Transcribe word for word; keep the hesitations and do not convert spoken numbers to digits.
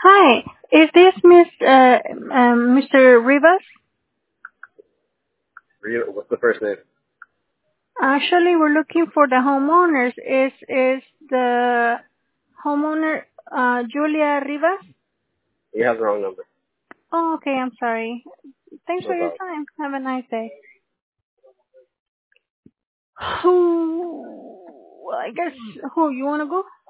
Hi, is this Miss uh, um, Mister Rivas? Re- What's the first name? Actually, we're looking for the homeowners. Is is the homeowner uh, Julia Rivas? You have the wrong number. Oh, okay. I'm sorry. Thanks for No your problem. time. Have a nice day. Who? I guess who you wanna go?